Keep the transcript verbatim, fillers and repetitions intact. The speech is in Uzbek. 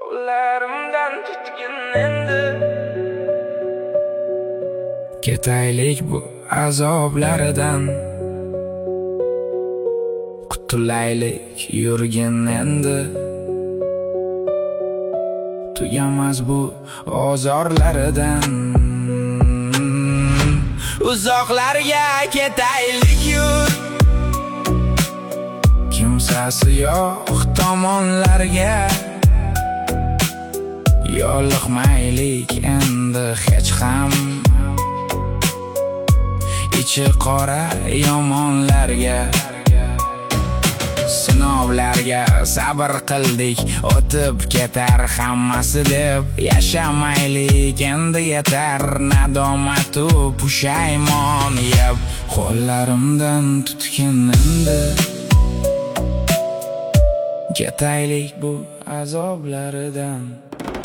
Qo'llarimdan tutgin endi. Ketaylik bu azoblaridan, qutulaylik yurgin endi. Tugamas bu ozorlaridan, uzoqlarga ketaylik yur. Kimsasi yo'q tomonlarga, yo'liqmaylik endi hech ham. Ichi qora yomonlarga, sinovlarga sabr qildik, o'tib ketar hammasi deb. Yashamaylik endi yetar, nadomatu pushaymon yeb. Qo'llarimdan tutgin endi, ketaylik bu azoblaridan.